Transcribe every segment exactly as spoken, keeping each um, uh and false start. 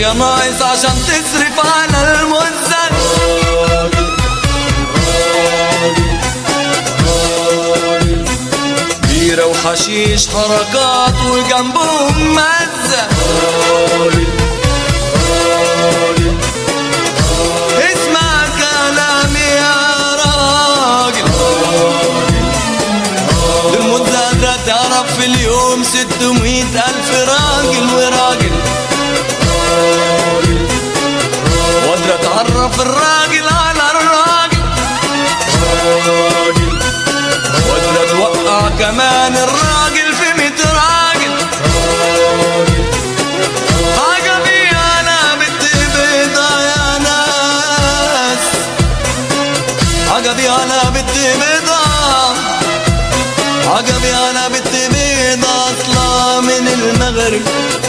يا ناقص عشان تصرف على المزن. بيرة وحشيش حركات وجنبهم مزة. اسمع كلامي يا راجل، المدة تعرف في اليوم ستمية ألف راجل وراجل، وقدر تعرف الراجل على الراجل، وقدر توقع كمان الراجل في ميت راجل. عجبي انا بنت بيضة يا ناس، عجبي انا بنت بيضة، عجبي انا بنت بيضة اصلا من المغرب،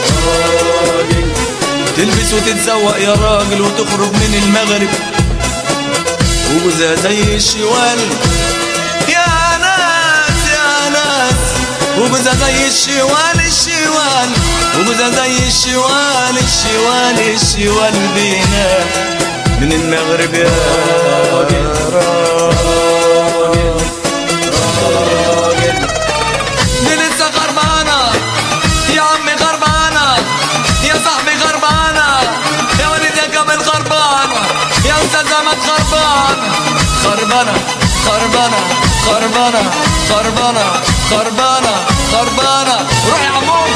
تلبس وتتزوق يا راجل وتخرج من المغرب، وجوزها زي الشوال يا ناس يا ناس، وجوزها زي الشوال الشوال، وجوزها زي الشوال الشوال الشوال بينا من المغرب يا راجل. دي لسه خربانة يا عمي، خربانة يا صاحبي، خربانة يا وليد يا كامل، خربانة يا أستاذ أحمد، خربانة خربانة خربانة خربانة خربانة خربانة خربانة. روح يا عمو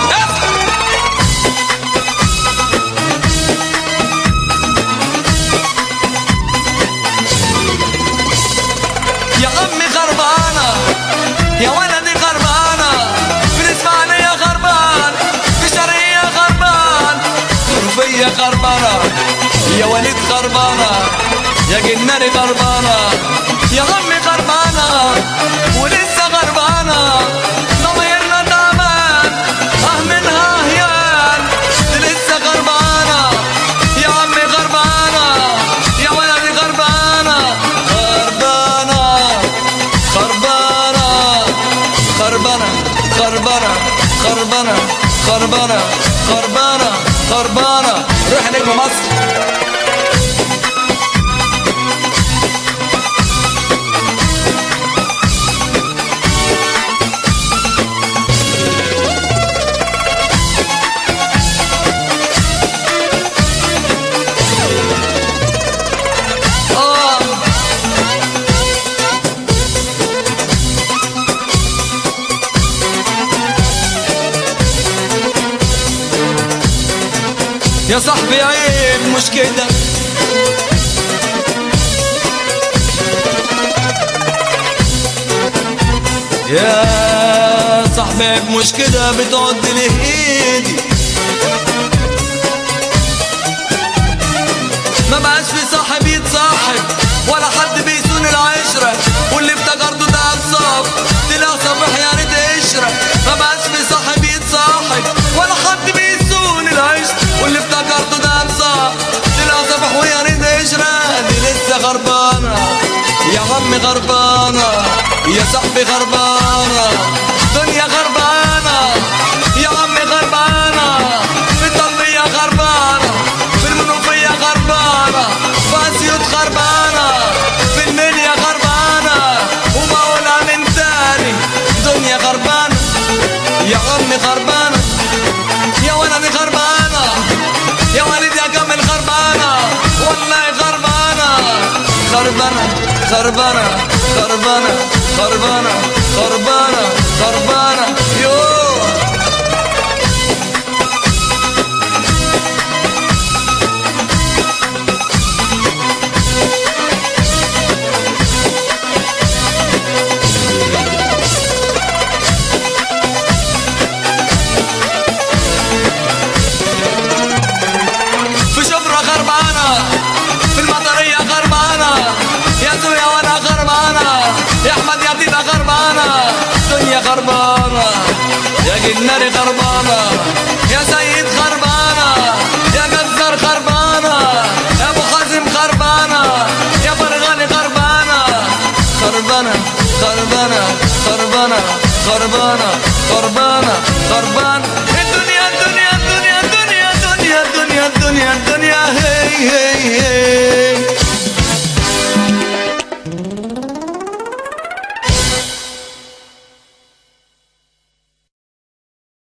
يا عمي، خربانة يا ولدي، خربانة في الإسماعيلية، خربان في الشرقية، خربان في خربانة يا وليد، خربانة يا جناري، خربانة يا عمي، خربانة ولسه خربانة، ضميرنا تعبان اه منها هيان. لسه خربانة يا عمي، خربانة يا ولدي، خربانة خربانة خربانة خربانة خربانة خربانة خربانة خربانة خربانة. روح نجم مصر. يا صاحبي عيب مش كده، يا صاحبي عيب مش كده، بتعد ليه ايدي، ما بقاش في صاحب يتصاحب ولا حد بيسون العشرة، واللي افتكرته ده اتصاب طلع صبح يا ريت قشرة. ما بقاش في صاحب يتصاحب ولا حد بيسون العشرة، واللي افتكرته ده اتصاب طلع صبح ويا ريت قشرة. دي لسه خربانة يا عمي، خربانة يا صاحبي، خربانة دنيا، خربانة يا عمي، خربانة في الطلبية، خربانة في المنوفية، خربانة في اسيوط، خربانة في المنيا، خربانة وبقولها من تاني دنيا، خربانة يا عمي، خربانة يا ولدي، خربانة يا وليد يا كامل، خربانة والله، خربانة خربانة خربانة خربانة خربانة خربانة خربانة يوه. في شبرا، خربانة في المطرية، خربانة يا زويا وانا، خربانة يا احمد يا تيتا، خربانة دنيا، خربانة يا جناري، خربانة يا سيد، خربانة يا جزار، خربانة يا ابو حازم، خربانة يا فرغاني، خربانة خربانة خربانة خربانة خربانة خربانة خربانة.